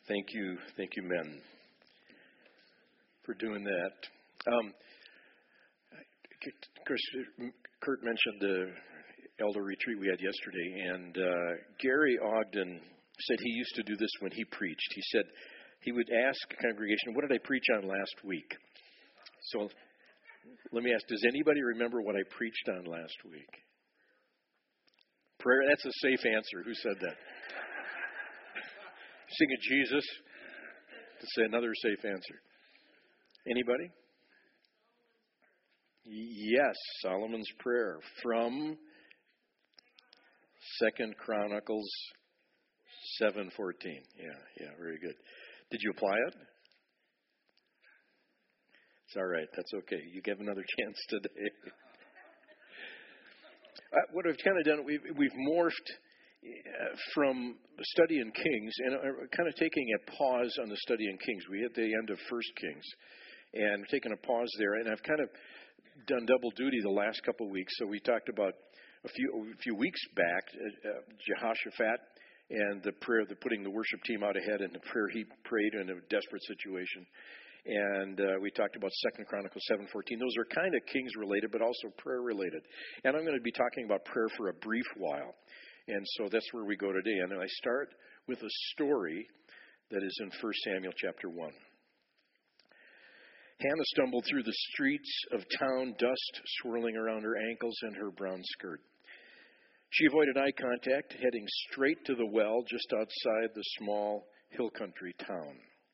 Thank you, men, for doing that. Of course, Kurt mentioned the elder retreat we had yesterday, and Gary Ogden said he used to do this when he preached. He said he would ask a congregation, "What did I preach on last week?" So let me ask, does anybody remember what I preached on last week? Prayer. That's a safe answer. Who said that? Sing it, Jesus. To say another safe answer. Anybody? Yes, Solomon's Prayer from 2 Chronicles 7:14. Yeah, very good. Did you apply it? It's all right. That's okay. You get another chance today. What I've kind of done, we've morphed from study in Kings and kind of taking a pause on the study in Kings. We hit the end of 1 Kings and taking a pause there. And I've kind of done double duty the last couple of weeks. So we talked about a few weeks back, Jehoshaphat and the prayer, putting the worship team out ahead, and the prayer he prayed in a desperate situation. And we talked about 2 Chronicles 7:14. Those are kind of Kings related, but also prayer related. And I'm going to be talking about prayer for a brief while. And so that's where we go today. And I start with a story that is in 1 Samuel chapter 1. Hannah stumbled through the streets of town, dust swirling around her ankles and her brown skirt. She avoided eye contact, heading straight to the well just outside the small hill country town.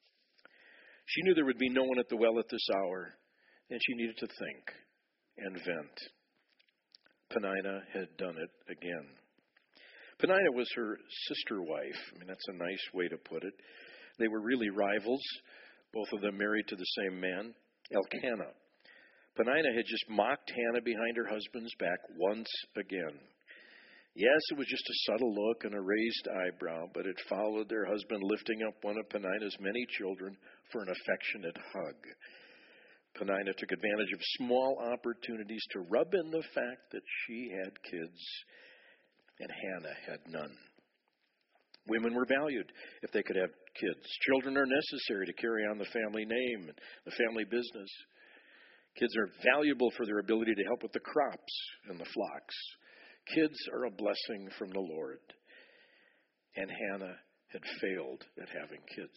She knew there would be no one at the well at this hour, and she needed to think and vent. Peninnah had done it again. Peninnah was her sister wife. I mean, that's a nice way to put it. They were really rivals, both of them married to the same man, Elkanah. Peninnah had just mocked Hannah behind her husband's back once again. Yes, it was just a subtle look and a raised eyebrow, but it followed their husband lifting up one of Peninnah's many children for an affectionate hug. Peninnah took advantage of small opportunities to rub in the fact that she had kids and Hannah had none. Women were valued if they could have kids. Children are necessary to carry on the family name and the family business. Kids are valuable for their ability to help with the crops and the flocks. Kids are a blessing from the Lord. And Hannah had failed at having kids.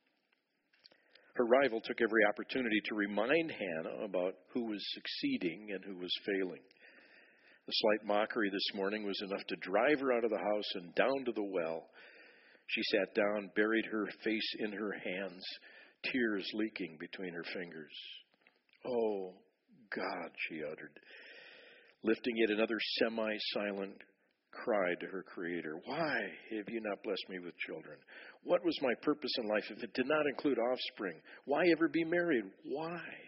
Her rival took every opportunity to remind Hannah about who was succeeding and who was failing. The slight mockery this morning was enough to drive her out of the house and down to the well. She sat down, buried her face in her hands, tears leaking between her fingers. "Oh, God," she uttered, lifting yet another semi-silent cry to her Creator. "Why have you not blessed me with children? What was my purpose in life if it did not include offspring? Why ever be married? Why?"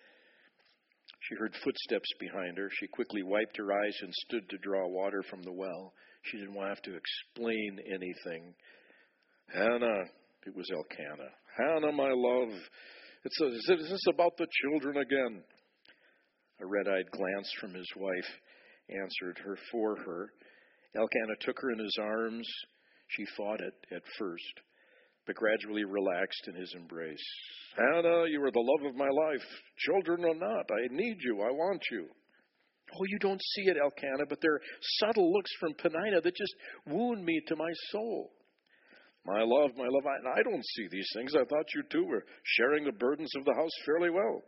She heard footsteps behind her. She quickly wiped her eyes and stood to draw water from the well. She didn't want to have to explain anything. "Hannah," it was Elkanah. "Hannah, my love, is this about the children again?" A red-eyed glance from his wife answered her for her. Elkanah took her in his arms. She fought it at first, but gradually relaxed in his embrace. "Hannah, you are the love of my life. Children or not, I need you. I want you." "Oh, you don't see it, Elkanah, but there are subtle looks from Peninnah that just wound me to my soul." My love, I don't see these things. I thought you two were sharing the burdens of the house fairly well."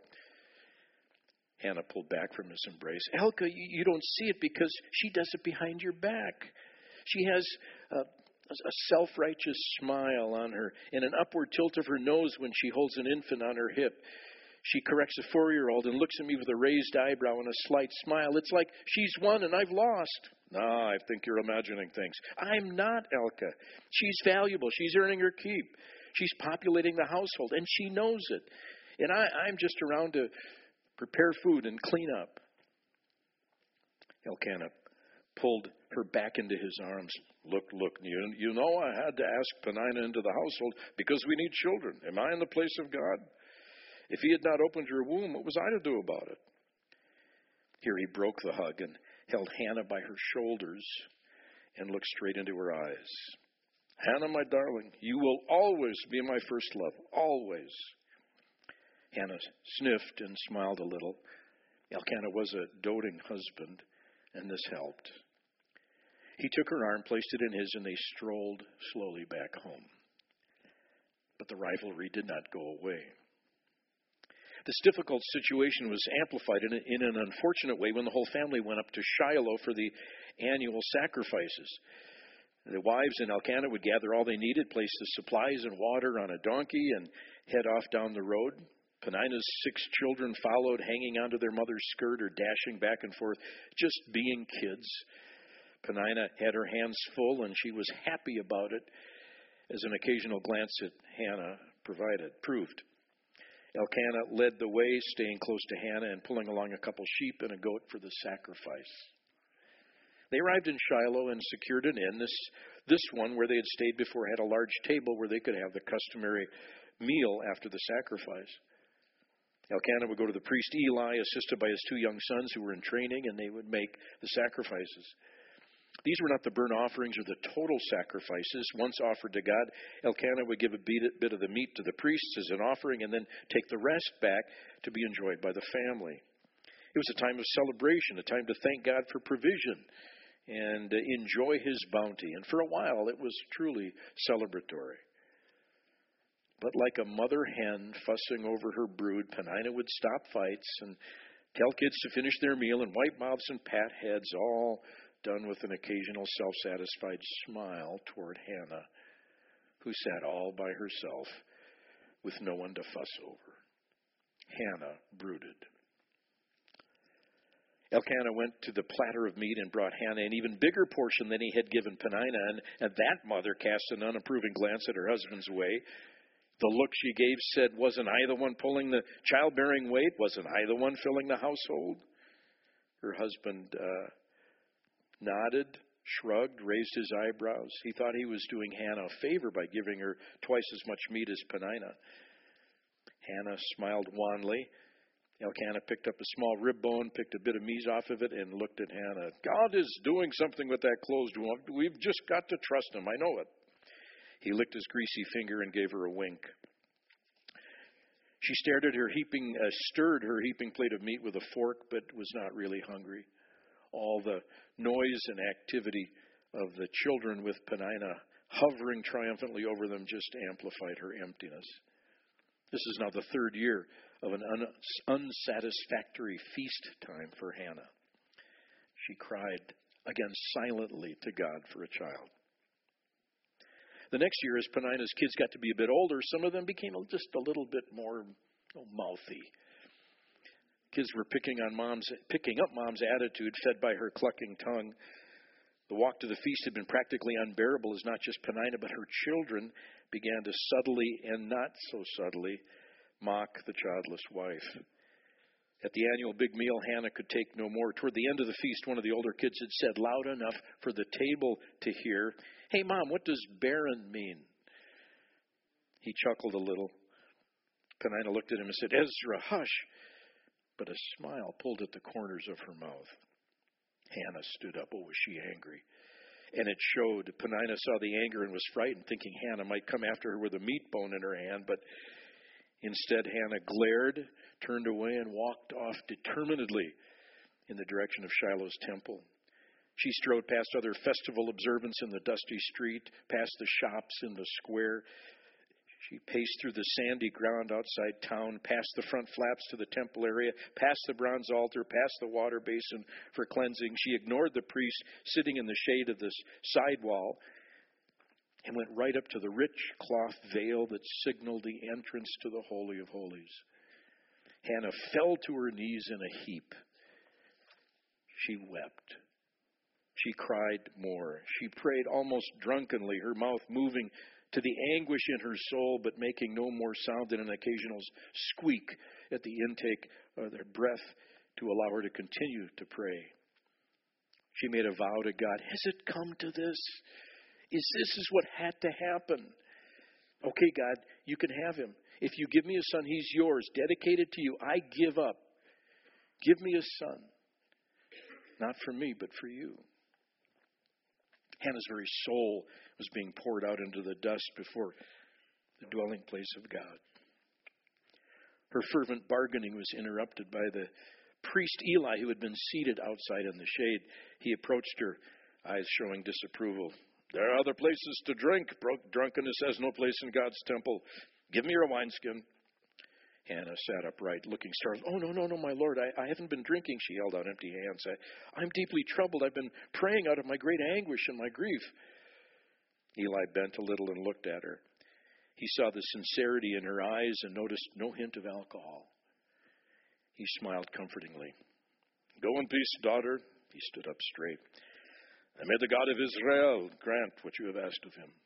Hannah pulled back from his embrace. "Elka, you don't see it because she does it behind your back. She has a self-righteous smile on her and an upward tilt of her nose when she holds an infant on her hip. She corrects a 4-year-old and looks at me with a raised eyebrow and a slight smile. It's like she's won and I've lost." "No, I think you're imagining things." "I'm not, Elka. She's valuable. She's earning her keep. She's populating the household, and she knows it. And I'm just around to prepare food and clean up." Elkanah pulled her back into his arms. Look, you know I had to ask Peninnah into the household because we need children. Am I in the place of God? If he had not opened your womb, what was I to do about it?" Here he broke the hug and held Hannah by her shoulders and looked straight into her eyes. Hannah, my darling, you will always be my first love, always. Hannah sniffed and smiled a little. Elkanah was a doting husband, and this helped. He took her arm, placed it in his, and they strolled slowly back home. But the rivalry did not go away. This difficult situation was amplified in an unfortunate way when the whole family went up to Shiloh for the annual sacrifices. The wives and Elkanah would gather all they needed, place the supplies and water on a donkey, and head off down the road. Peninnah's 6 children followed, hanging onto their mother's skirt or dashing back and forth, just being kids. Peninnah had her hands full, and she was happy about it, as an occasional glance at Hannah proved. Elkanah led the way, staying close to Hannah and pulling along a couple sheep and a goat for the sacrifice. They arrived in Shiloh and secured an inn. This one, where they had stayed before, had a large table where they could have the customary meal after the sacrifice. Elkanah would go to the priest Eli, assisted by his 2 young sons who were in training, and they would make the sacrifices. These were not the burnt offerings or the total sacrifices. Once offered to God, Elkanah would give a bit of the meat to the priests as an offering and then take the rest back to be enjoyed by the family. It was a time of celebration, a time to thank God for provision and enjoy his bounty. And for a while, it was truly celebratory. But like a mother hen fussing over her brood, Peninnah would stop fights and tell kids to finish their meal and wipe mouths and pat heads, all done with an occasional self-satisfied smile toward Hannah, who sat all by herself with no one to fuss over. Hannah brooded. Elkanah went to the platter of meat and brought Hannah an even bigger portion than he had given Peninnah, and that mother cast an unapproving glance at her husband's way. The look she gave said, "Wasn't I the one pulling the childbearing weight? Wasn't I the one filling the household?" Her husband nodded, shrugged, raised his eyebrows. He thought he was doing Hannah a favor by giving her twice as much meat as Peninnah. Hannah smiled wanly. Elkanah picked up a small rib bone, picked a bit of meat off of it, and looked at Hannah. "God is doing something with that closed wound. We've just got to trust him. I know it." He licked his greasy finger and gave her a wink. She stirred her heaping plate of meat with a fork, but was not really hungry. All the noise and activity of the children with Peninnah hovering triumphantly over them just amplified her emptiness. This is now the 3rd year of an unsatisfactory feast time for Hannah. She cried again silently to God for a child. The next year, as Peninnah's kids got to be a bit older, some of them became just a little bit more mouthy. Kids were picking up Mom's attitude, fed by her clucking tongue. The walk to the feast had been practically unbearable, as not just Peninnah, but her children began to subtly and not so subtly mock the childless wife. At the annual big meal, Hannah could take no more. Toward the end of the feast, one of the older kids had said loud enough for the table to hear, "Hey, Mom, what does barren mean?" He chuckled a little. Peninnah looked at him and said, "Ezra, hush." But a smile pulled at the corners of her mouth. Hannah stood up. Oh, was she angry? And it showed. Peninnah saw the anger and was frightened, thinking Hannah might come after her with a meat bone in her hand. But instead, Hannah glared, turned away, and walked off determinedly in the direction of Shiloh's temple. She strode past other festival observants in the dusty street, past the shops in the square. She paced through the sandy ground outside town, past the front flaps to the temple area, past the bronze altar, past the water basin for cleansing. She ignored the priest sitting in the shade of the side wall and went right up to the rich cloth veil that signaled the entrance to the Holy of Holies. Hannah fell to her knees in a heap. She wept. She cried more. She prayed almost drunkenly, her mouth moving to the anguish in her soul, but making no more sound than an occasional squeak at the intake of their breath to allow her to continue to pray. She made a vow to God. Has it come to this? This is what had to happen? Okay, God, you can have him. If you give me a son, he's yours, dedicated to you. I give up. Give me a son. Not for me, but for you. Hannah's very soul was being poured out into the dust before the dwelling place of God. Her fervent bargaining was interrupted by the priest Eli, who had been seated outside in the shade. He approached her, eyes showing disapproval. "There are other places to drink. Drunkenness has no place in God's temple. Give me your wineskin." Hannah sat upright, looking startled. "Oh, no, my Lord. I haven't been drinking," she held out empty hands. "I'm deeply troubled. I've been praying out of my great anguish and my grief." Eli bent a little and looked at her. He saw the sincerity in her eyes and noticed no hint of alcohol. He smiled comfortingly. "Go in peace, daughter." He stood up straight. "And may the God of Israel grant what you have asked of him."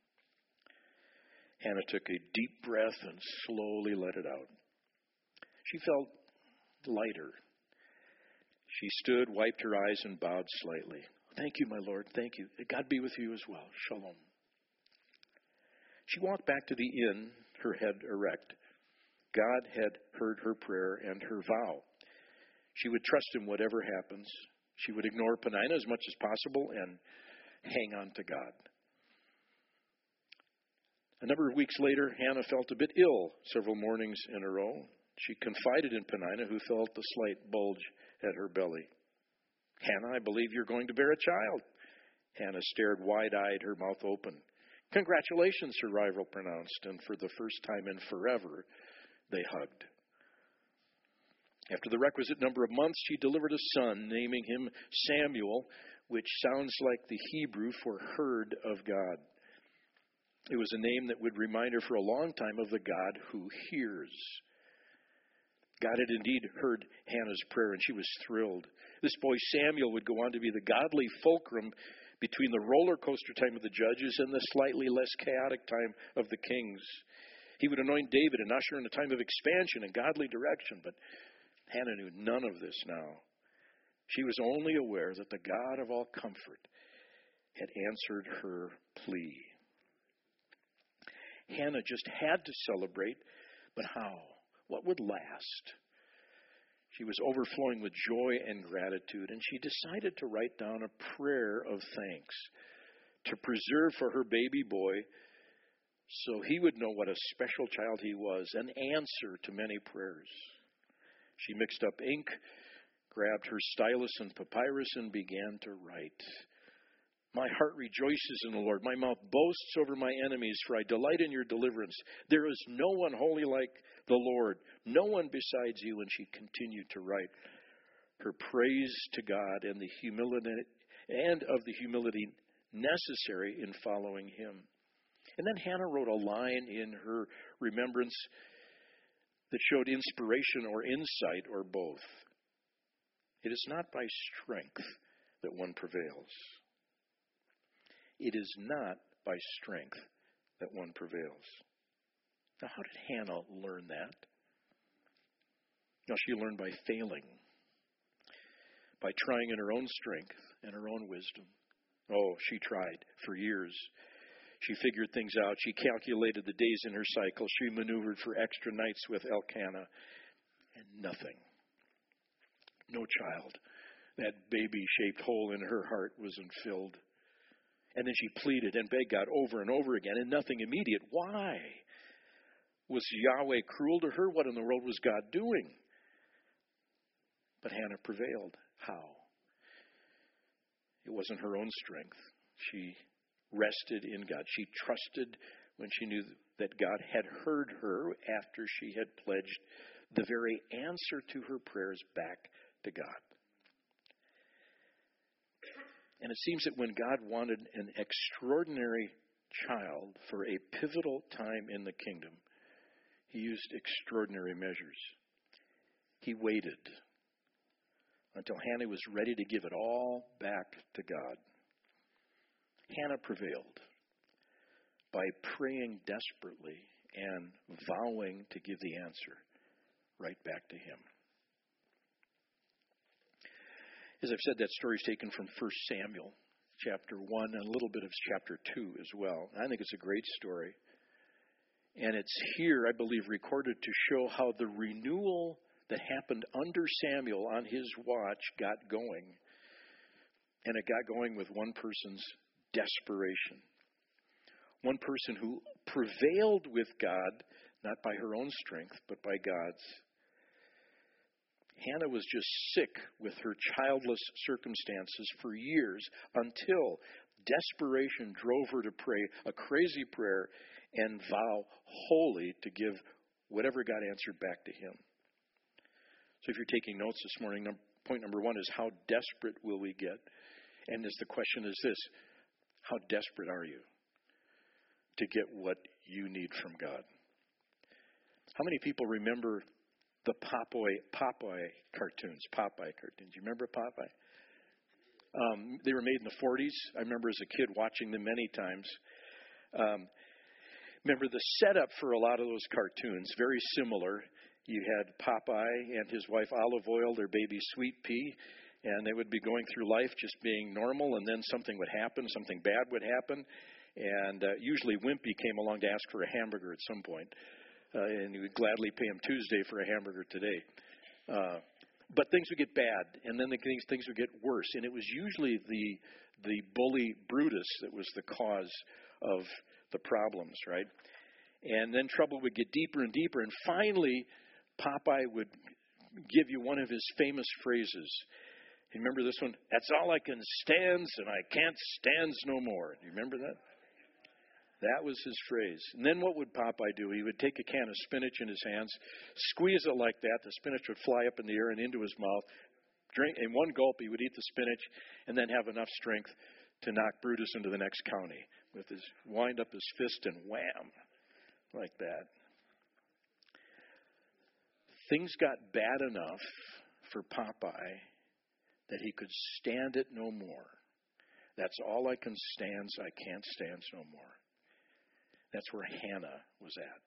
Hannah took a deep breath and slowly let it out. She felt lighter. She stood, wiped her eyes, and bowed slightly. "Thank you, my Lord. Thank you. God be with you as well. Shalom." She walked back to the inn, her head erect. God had heard her prayer and her vow. She would trust him whatever happens. She would ignore Peninnah as much as possible and hang on to God. A number of weeks later, Hannah felt a bit ill several mornings in a row. She confided in Peninnah, who felt the slight bulge at her belly. "Hannah, I believe you're going to bear a child." Hannah stared wide-eyed, her mouth open. "Congratulations," her rival pronounced, and for the first time in forever, they hugged. After the requisite number of months, she delivered a son, naming him Samuel, which sounds like the Hebrew for heard of God. It was a name that would remind her for a long time of the God who hears. God had indeed heard Hannah's prayer, and she was thrilled. This boy Samuel would go on to be the godly fulcrum between the roller coaster time of the judges and the slightly less chaotic time of the kings. He would anoint David and usher in a time of expansion and godly direction, but Hannah knew none of this now. She was only aware that the God of all comfort had answered her plea. Hannah just had to celebrate, but how? What would last? She was overflowing with joy and gratitude, and she decided to write down a prayer of thanks to preserve for her baby boy so he would know what a special child he was, an answer to many prayers. She mixed up ink, grabbed her stylus and papyrus, and began to write. "My heart rejoices in the Lord. My mouth boasts over my enemies, for I delight in your deliverance. There is no one holy like the Lord, no one besides you." And she continued to write her praise to God and the humility necessary in following him. And then Hannah wrote a line in her remembrance that showed inspiration or insight or both. It is not by strength that one prevails. It is not by strength that one prevails. Now, how did Hannah learn that? Now, she learned by failing, by trying in her own strength and her own wisdom. Oh, she tried for years. She figured things out. She calculated the days in her cycle. She maneuvered for extra nights with Elkanah, and nothing. No child. That baby-shaped hole in her heart wasn't filled. And then she pleaded and begged God over and over again, and nothing immediate. Why? Was Yahweh cruel to her? What in the world was God doing? But Hannah prevailed. How? It wasn't her own strength. She rested in God. She trusted when she knew that God had heard her after she had pledged the very answer to her prayers back to God. And it seems that when God wanted an extraordinary child for a pivotal time in the kingdom, he used extraordinary measures. He waited until Hannah was ready to give it all back to God. Hannah prevailed by praying desperately and vowing to give the answer right back to him. As I've said, that story is taken from 1 Samuel chapter 1 and a little bit of chapter 2 as well. I think it's a great story. And it's here, I believe, recorded to show how the renewal that happened under Samuel on his watch got going. And it got going with one person's desperation. One person who prevailed with God, not by her own strength, but by God's. Hannah was just sick with her childless circumstances for years until desperation drove her to pray a crazy prayer and vow wholly to give whatever God answered back to him. So if you're taking notes this morning, point number one is, how desperate will we get? And the question is this: how desperate are you to get what you need from God? How many people remember the Popeye cartoons? You remember Popeye? They were made in the 40s. I remember as a kid watching them many times. Remember the setup for a lot of those cartoons, very similar. You had Popeye and his wife Olive Oyl, their baby Sweet Pea, and they would be going through life just being normal, and then something would happen, something bad would happen, and usually Wimpy came along to ask for a hamburger at some point, and he would gladly pay him Tuesday for a hamburger today. But things would get bad, and then things would get worse, and it was usually the bully Brutus that was the cause of the problems, right? And then trouble would get deeper and deeper, and finally Popeye would give you one of his famous phrases. You remember this one? That's all I can stands, and I can't stands no more. Do you remember that? That was his phrase. And then what would Popeye do? He would take a can of spinach in his hands, squeeze it like that. The spinach would fly up in the air and into his mouth. Drink in one gulp, he would eat the spinach, and then have enough strength to knock Brutus into the next county with his wind up his fist and wham, like that. Things got bad enough for Popeye that he could stand it no more. That's all I can stands, I can't stands no more. That's where Hannah was at.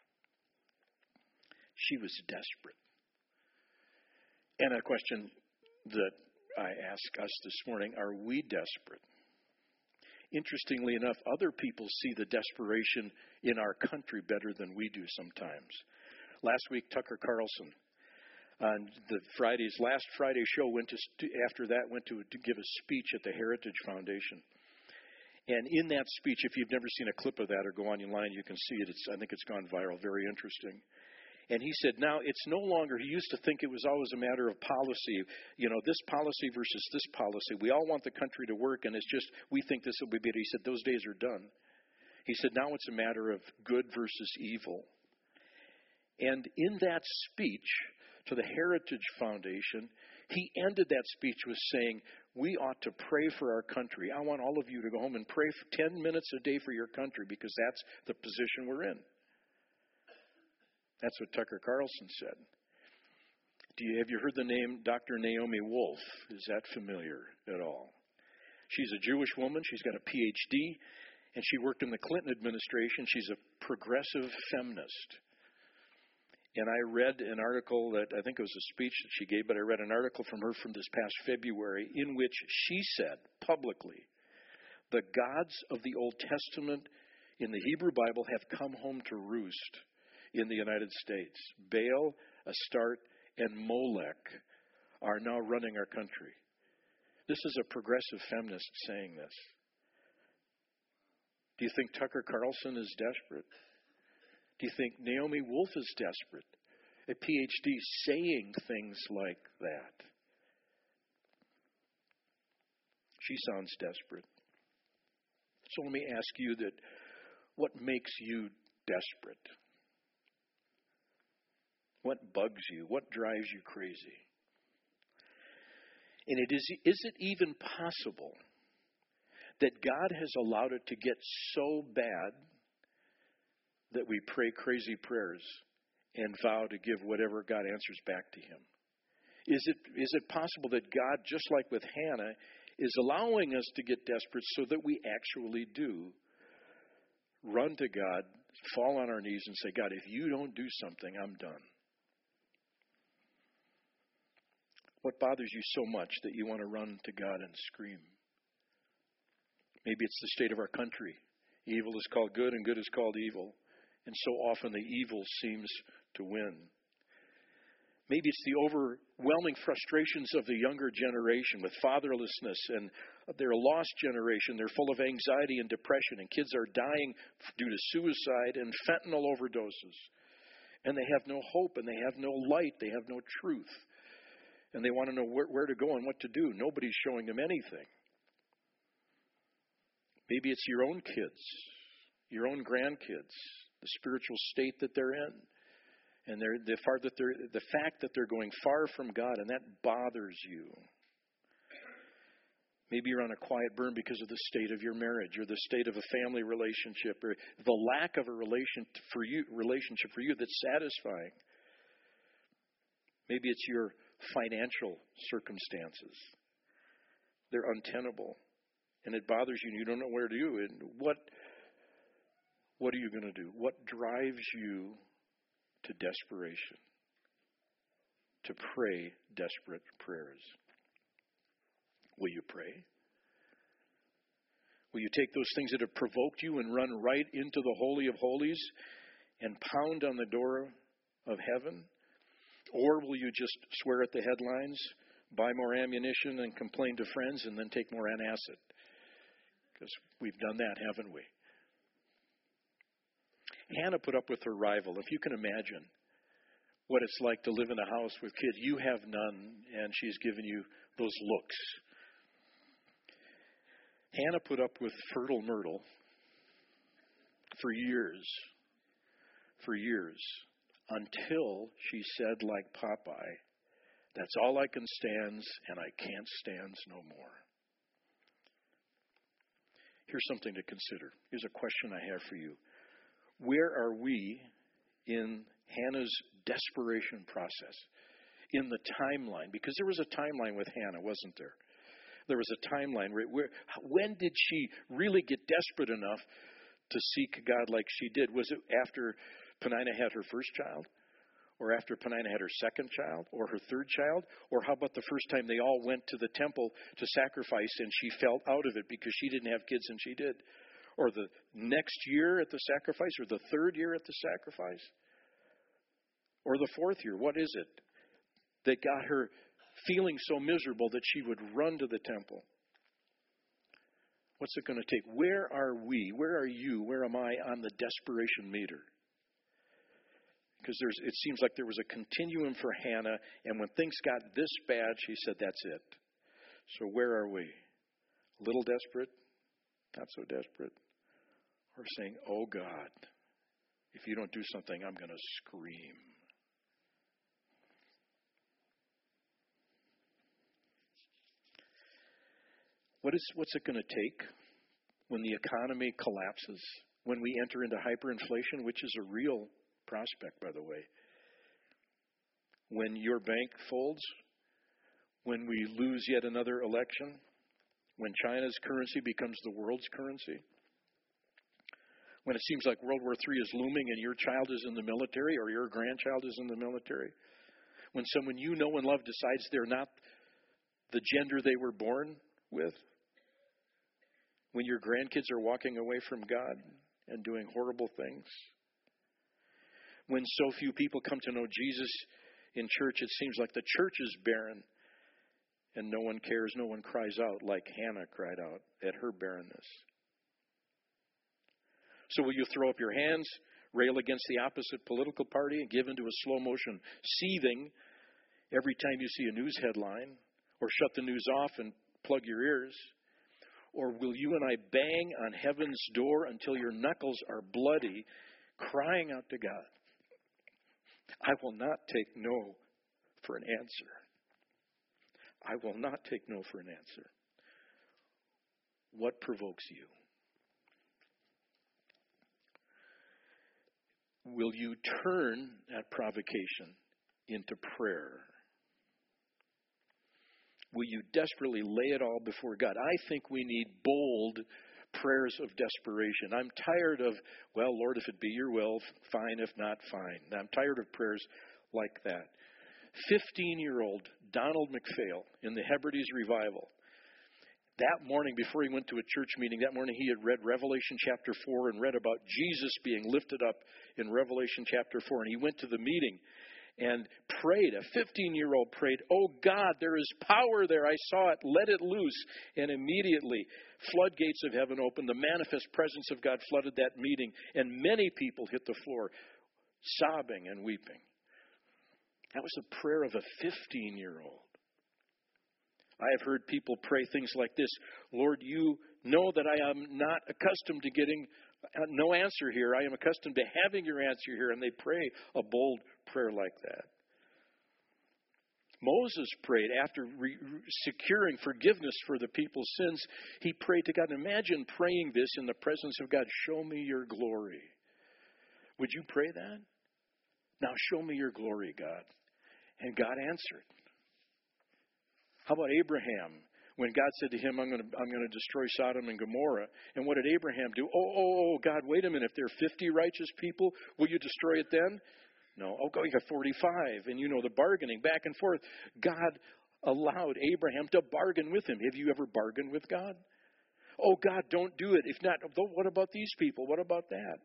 She was desperate. And a question that I ask us this morning, are we desperate? Interestingly enough, other people see the desperation in our country better than we do sometimes. Last week, Tucker Carlson, on last Friday show, went to give a speech at the Heritage Foundation. And in that speech, if you've never seen a clip of that or go online, you can see it. I think it's gone viral. Very interesting. And he said, now it's no longer, he used to think it was always a matter of policy, this policy versus this policy. We all want the country to work, and it's just, we think this will be better. He said, those days are done. He said, now it's a matter of good versus evil. And in that speech to the Heritage Foundation, he ended that speech with saying, we ought to pray for our country. I want all of you to go home and pray for 10 minutes a day for your country, because that's the position we're in. That's what Tucker Carlson said. Have you heard the name Dr. Naomi Wolf? Is that familiar at all? She's a Jewish woman. She's got a PhD, and she worked in the Clinton administration. She's a progressive feminist. And I read an article that, I think it was a speech that she gave, but I read an article from her from this past February in which she said publicly, the gods of the Old Testament in the Hebrew Bible have come home to roost in the United States. Baal, Astarte, and Molech are now running our country. This is a progressive feminist saying this. Do you think Tucker Carlson is desperate? Do you think Naomi Wolf is desperate? A PhD saying things like that. She sounds desperate. So let me ask you that, what makes you desperate? What bugs you? What drives you crazy? And is it even possible that God has allowed it to get so bad that we pray crazy prayers and vow to give whatever God answers back to him? Is it possible that God, just like with Hannah, is allowing us to get desperate so that we actually do run to God, fall on our knees and say, God, if you don't do something, I'm done? What bothers you so much that you want to run to God and scream? Maybe it's the state of our country. Evil is called good and good is called evil. And so often the evil seems to win. Maybe it's the overwhelming frustrations of the younger generation with fatherlessness, and they're a lost generation. They're full of anxiety and depression, and kids are dying due to suicide and fentanyl overdoses. And they have no hope, and they have no light, they have no truth. And they want to know where to go and what to do. Nobody's showing them anything. Maybe it's your own kids, your own grandkids, the spiritual state that they're in. And the fact that they're going far from God, and that bothers you. Maybe you're on a quiet burn because of the state of your marriage, or the state of a family relationship, or the lack of a relationship for you that's satisfying. Maybe it's your financial circumstances. They're untenable, and it bothers you, and you don't know where to do. And what are you going to do? What drives you to desperation, to pray desperate prayers? Will you pray? Will you take those things that have provoked you and run right into the Holy of Holies and pound on the door of heaven? Or will you just swear at the headlines, buy more ammunition, and complain to friends, and then take more antacid? Because we've done that, haven't we? Hannah put up with her rival. If you can imagine what it's like to live in a house with kids. You have none, and she's given you those looks. Hannah put up with fertile Myrtle for years, until she said, like Popeye, "That's all I can stands, and I can't stands no more." Here's something to consider. Here's a question I have for you. Where are we in Hannah's desperation process? In the timeline? Because there was a timeline with Hannah, wasn't there? There was a timeline. When did she really get desperate enough to seek God like she did? Was it after Peninnah had her first child? Or after Peninnah had her second child? Or her third child? Or how about the first time they all went to the temple to sacrifice and she fell out of it because she didn't have kids and she did? Or the next year at the sacrifice? Or the third year at the sacrifice? Or the fourth year? What is it that got her feeling so miserable that she would run to the temple? What's it going to take? Where are we? Where are you? Where am I on the desperation meter? Because it seems like there was a continuum for Hannah, and when things got this bad, she said, "That's it." So where are we? A little desperate? Not so desperate? Or saying, "Oh God, if you don't do something, I'm going to scream." What's it going to take when the economy collapses, when we enter into hyperinflation, which is a real prospect, by the way, when your bank folds, when we lose yet another election, when China's currency becomes the world's currency, when it seems like World War III is looming and your child is in the military or your grandchild is in the military, when someone you know and love decides they're not the gender they were born with, when your grandkids are walking away from God and doing horrible things, when so few people come to know Jesus in church, it seems like the church is barren and no one cares, no one cries out like Hannah cried out at her barrenness. So will you throw up your hands, rail against the opposite political party, and give into a slow motion seething every time you see a news headline, or shut the news off and plug your ears? Or will you and I bang on heaven's door until your knuckles are bloody, crying out to God, "I will not take no for an answer. I will not take no for an answer." What provokes you? Will you turn that provocation into prayer? Will you desperately lay it all before God? I think we need bold prayers of desperation. I'm tired of, "Well, Lord, if it be your will, fine. If not, fine." I'm tired of prayers like that. 15-year-old Donald McPhail in the Hebrides revival, that morning before he went to a church meeting, that morning he had read Revelation chapter 4 and read about Jesus being lifted up in Revelation chapter 4. And he went to the meeting and prayed. A 15-year-old prayed, "Oh God, there is power there. I saw it. Let it loose." And immediately, floodgates of heaven opened. The manifest presence of God flooded that meeting, and many people hit the floor, sobbing and weeping. That was a prayer of a 15-year-old. I have heard people pray things like this: "Lord, you know that I am not accustomed to getting no answer here. I am accustomed to having your answer here." And they pray a bold prayer like that. Moses prayed after securing forgiveness for the people's sins. He prayed to God. Imagine praying this in the presence of God. "Show me your glory." Would you pray that? "Now show me your glory, God." And God answered. How about Abraham? When God said to him, I'm going to destroy Sodom and Gomorrah. And what did Abraham do? Oh, God, wait a minute. If there are 50 righteous people, will you destroy it then? No. Oh, God, you got 45. And you know the bargaining back and forth. God allowed Abraham to bargain with him. Have you ever bargained with God? "Oh, God, don't do it. If not, what about these people? What about that?"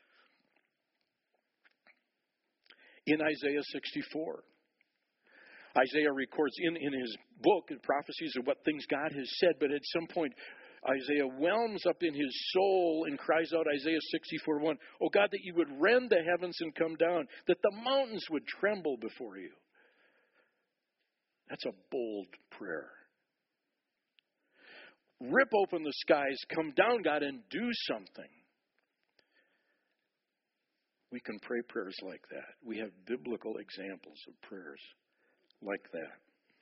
In Isaiah 64. Isaiah records in his book and prophecies of what things God has said, but at some point Isaiah whelms up in his soul and cries out, Isaiah 64:1, "Oh God, that you would rend the heavens and come down, that the mountains would tremble before you." That's a bold prayer. Rip open the skies, come down, God, and do something. We can pray prayers like that. We have biblical examples of prayers like that.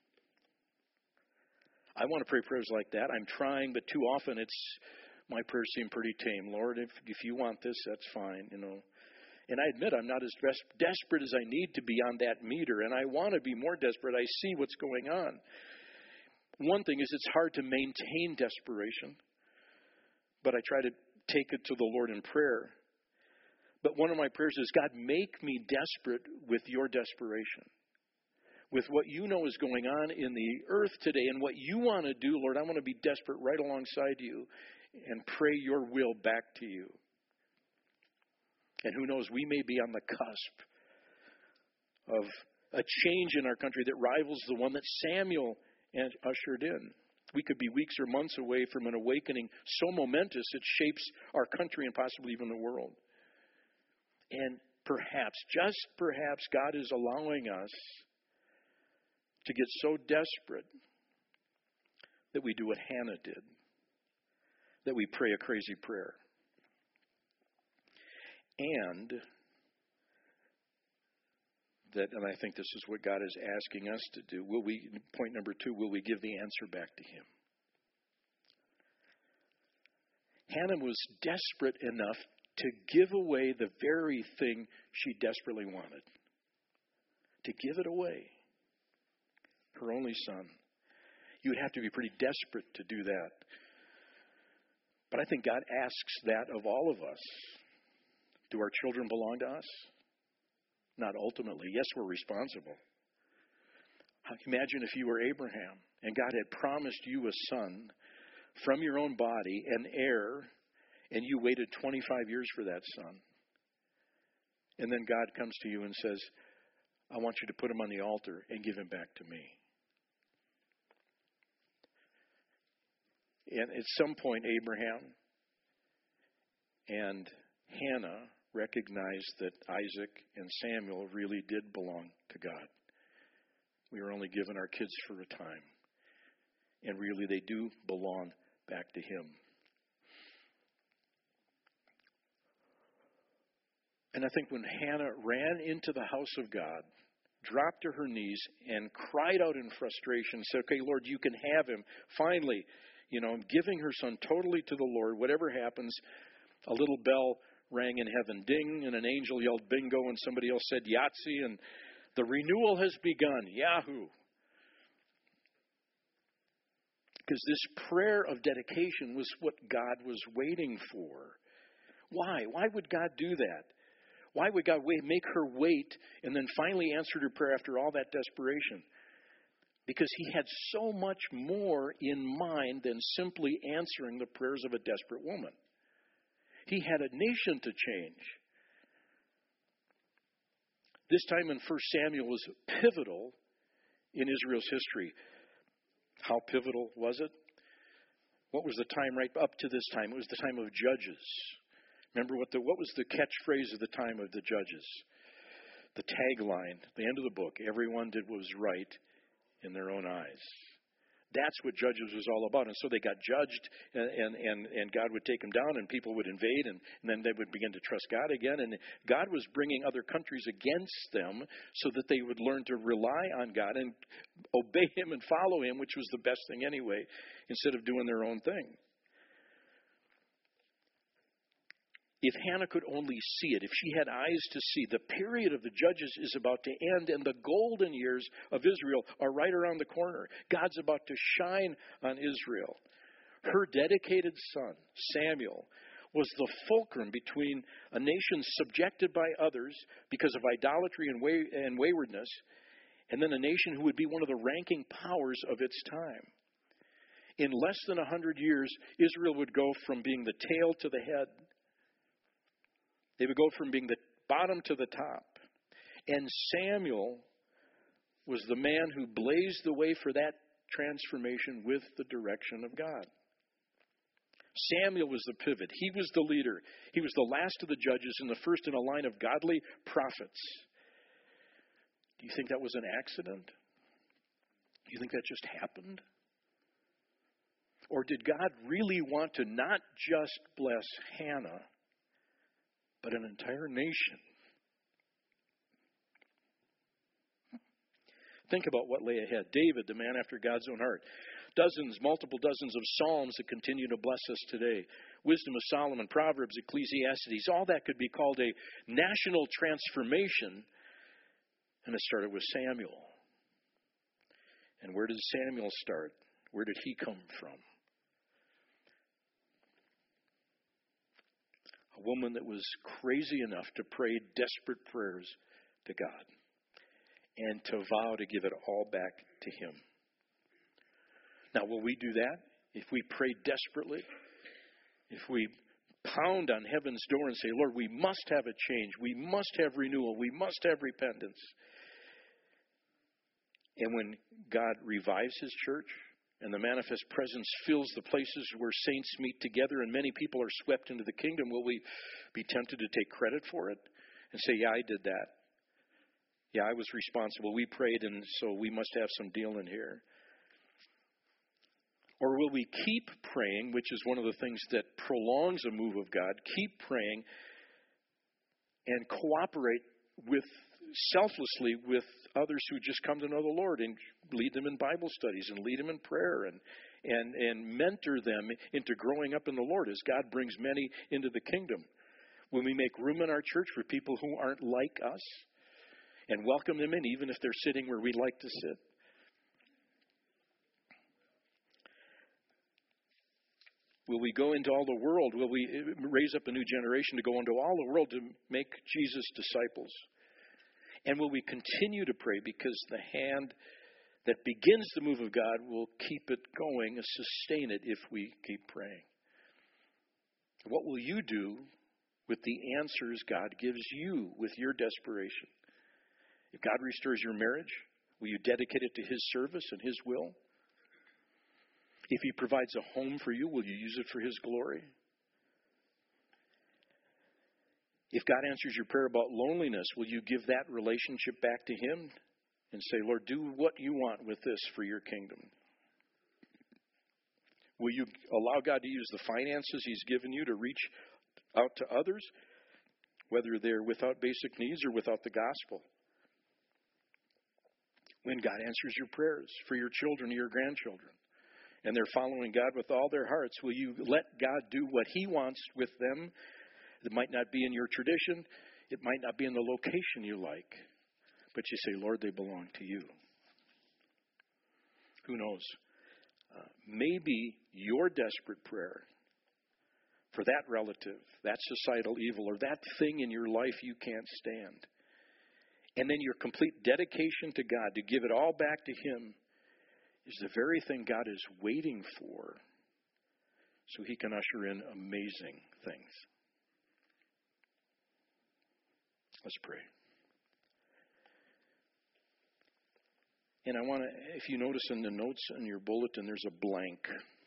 I want to pray prayers like that. I'm trying, but too often my prayers seem pretty tame. "Lord, if you want this, that's fine, you know." And I admit I'm not as desperate as I need to be on that meter, and I want to be more desperate. I see what's going on. One thing is it's hard to maintain desperation, but I try to take it to the Lord in prayer. But one of my prayers is, "God, make me desperate with your desperation. With what you know is going on in the earth today and what you want to do, Lord, I want to be desperate right alongside you and pray your will back to you." And who knows, we may be on the cusp of a change in our country that rivals the one that Samuel ushered in. We could be weeks or months away from an awakening so momentous it shapes our country and possibly even the world. And perhaps, just perhaps, God is allowing us to get so desperate that we do what Hannah did, that we pray a crazy prayer. And I think this is what God is asking us to do. Point number 2, will we give the answer back to Him? Hannah was desperate enough to give away the very thing she desperately wanted. To give it away. Her only son. You would have to be pretty desperate to do that. But I think God asks that of all of us. Do our children belong to us? Not ultimately. Yes, we're responsible. Imagine if you were Abraham and God had promised you a son from your own body, an heir, and you waited 25 years for that son. And then God comes to you and says, "I want you to put him on the altar and give him back to me." And at some point, Abraham and Hannah recognized that Isaac and Samuel really did belong to God. We were only given our kids for a time. And really, they do belong back to Him. And I think when Hannah ran into the house of God, dropped to her knees, and cried out in frustration, said, "Okay, Lord, you can have him." Finally, giving her son totally to the Lord. Whatever happens, a little bell rang in heaven, ding, and an angel yelled bingo, and somebody else said Yahtzee, and the renewal has begun. Yahoo! Because this prayer of dedication was what God was waiting for. Why? Why would God do that? Why would God make her wait and then finally answer her prayer after all that desperation? Because He had so much more in mind than simply answering the prayers of a desperate woman. He had a nation to change. This time in 1 Samuel was pivotal in Israel's history. How pivotal was it? What was the time right up to this time? It was the time of Judges. Remember what was the catchphrase of the time of the Judges? The tagline, the end of the book, everyone did what was right in their own eyes. That's what Judges was all about. And so they got judged, and God would take them down, and people would invade, and then they would begin to trust God again. And God was bringing other countries against them so that they would learn to rely on God and obey Him and follow Him, which was the best thing anyway, instead of doing their own thing. If Hannah could only see it, if she had eyes to see, the period of the Judges is about to end, and the golden years of Israel are right around the corner. God's about to shine on Israel. Her dedicated son, Samuel, was the fulcrum between a nation subjected by others because of idolatry and waywardness, and then a nation who would be one of the ranking powers of its time. In less than 100 years, Israel would go from being the tail to the head. They would go from being the bottom to the top. And Samuel was the man who blazed the way for that transformation with the direction of God. Samuel was the pivot. He was the leader. He was the last of the judges and the first in a line of godly prophets. Do you think that was an accident? Do you think that just happened? Or did God really want to not just bless Hannah, but an entire nation? Think about what lay ahead. David, the man after God's own heart. Multiple dozens of Psalms that continue to bless us today. Wisdom of Solomon, Proverbs, Ecclesiastes. All that could be called a national transformation. And it started with Samuel. And where did Samuel start? Where did he come from? A woman that was crazy enough to pray desperate prayers to God and to vow to give it all back to Him. Now, will we do that? If we pray desperately, if we pound on heaven's door and say, Lord, we must have a change, we must have renewal, we must have repentance. And when God revives His church, and the manifest presence fills the places where saints meet together and many people are swept into the kingdom, will we be tempted to take credit for it and say, yeah, I did that. Yeah, I was responsible. We prayed, and so we must have some deal in here. Or will we keep praying, which is one of the things that prolongs a move of God, keep praying and cooperate selflessly with others who just come to know the Lord and lead them in Bible studies and lead them in prayer and mentor them into growing up in the Lord as God brings many into the kingdom. When we make room in our church for people who aren't like us and welcome them in, even if they're sitting where we like to sit. Will we go into all the world? Will we raise up a new generation to go into all the world to make Jesus disciples? And will we continue to pray because the hand that begins the move of God will keep it going and sustain it if we keep praying? What will you do with the answers God gives you with your desperation? If God restores your marriage, will you dedicate it to His service and His will? If He provides a home for you, will you use it for His glory? If God answers your prayer about loneliness, will you give that relationship back to Him and say, Lord, do what you want with this for your kingdom? Will you allow God to use the finances He's given you to reach out to others, whether they're without basic needs or without the gospel? When God answers your prayers for your children or your grandchildren, and they're following God with all their hearts, will you let God do what He wants with them? It might not be in your tradition. It might not be in the location you like. But you say, Lord, they belong to you. Who knows? Maybe your desperate prayer for that relative, that societal evil, or that thing in your life you can't stand, and then your complete dedication to God to give it all back to Him, is the very thing God is waiting for so He can usher in amazing things. Let's pray. And I want to, if you notice in the notes in your bulletin, there's a blank.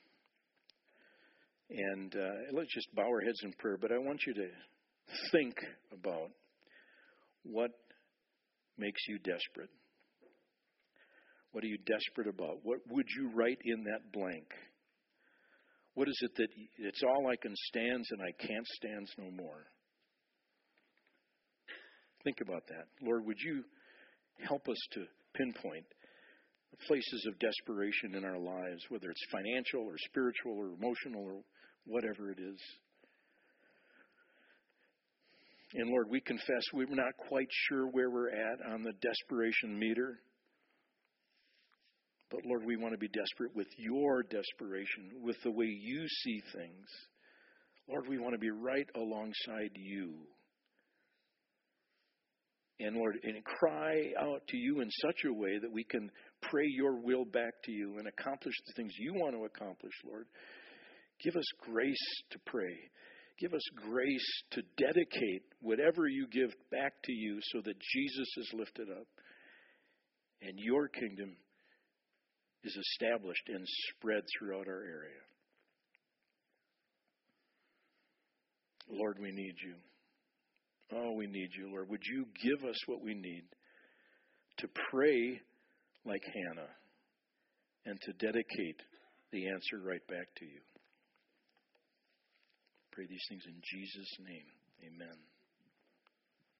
And let's just bow our heads in prayer. But I want you to think about what makes you desperate. What are you desperate about? What would you write in that blank? What is it that it's all I can stands and I can't stands no more? Think about that. Lord, would you help us to pinpoint the places of desperation in our lives, whether it's financial or spiritual or emotional or whatever it is. And Lord, we confess we're not quite sure where we're at on the desperation meter. But Lord, we want to be desperate with your desperation, with the way you see things. Lord, we want to be right alongside you. And Lord, and cry out to you in such a way that we can pray your will back to you and accomplish the things you want to accomplish, Lord. Give us grace to pray. Give us grace to dedicate whatever you give back to you so that Jesus is lifted up and your kingdom is established and spread throughout our area. Lord, we need you. Oh, we need you, Lord. Would you give us what we need to pray like Hannah and to dedicate the answer right back to you? Pray these things in Jesus' name. Amen.